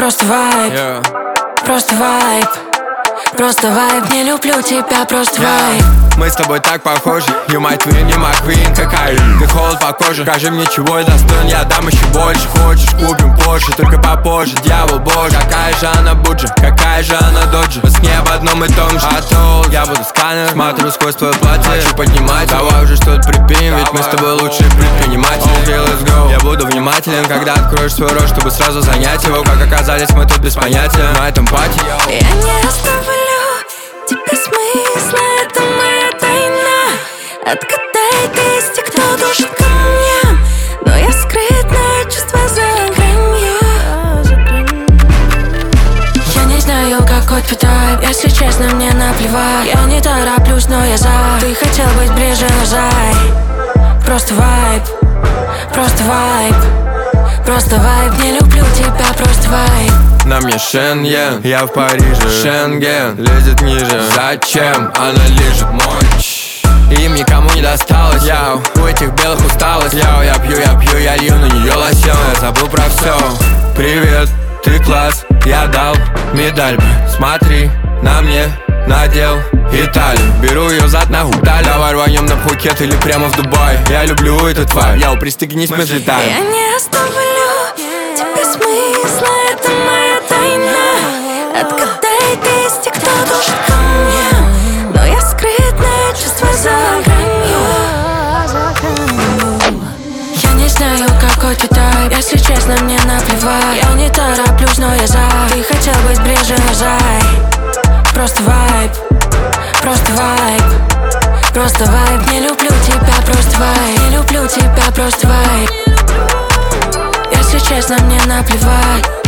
Просто вайб, просто вайб, просто вайб. Не люблю тебя, просто вайб. Мы с тобой так похожи, you my twin, you my queen. Кокаин, ты холод по коже. Скажи мне, чего я достоин, я дам еще больше. Хочешь, купим позже, только попозже. Дьявол боже, какая же она буджа, какая же она доджи. Мы с ней об одном и том же. Я буду сканер, смотрю сквозь твое платье. Хочу поднимать, давай уже что-то припинем, ведь мы с тобой лучшие предприниматели. Okay, let's go. Я буду внимателен, когда откроешь свой рот, чтобы сразу занять его. Как оказались мы тут без понятия на этом пати. Я не оставлю тебе смысла, это моя тайна. Отгадай ты из тех, кто душит камнем, но я скрытное чувство за гранью. Я не знаю, какой твой тайп, если честно, мне наплевать. Я не тороплюсь, но я за. Ты хотел быть ближе, но зай. Просто вайб, просто вайб, просто вайб. Не люблю тебя, просто вайб. На мне Шенген, я в Париже. Шенген лезет ниже. Зачем она лежит мой? Им никому не досталось. Яу, у этих белых усталость. Яу, я пью, я лью на нее лосьон. Я забыл про все. Привет, ты класс, я дал медаль. Смотри, на мне надел Италию. Беру ее зад на гудаль. Давай рванем на Пхукет или прямо в Дубай. Я люблю этот вайб. Яу, пристегнись, мы взлетаем. Я не оставлю тебе смысла, это моя тайна. Отгадай ты из тех, кто душит камнем, но я скрытное чувство за гранью. Я не знаю, какой твой тайп, если честно, мне наплевать. Я не тороплюсь, но я за. Ты хотел быть ближе, но зай. Просто вайб, просто вайб, просто вайб. Не люблю тебя, просто вайб. Не люблю тебя, просто вайб. Если честно, мне наплевать.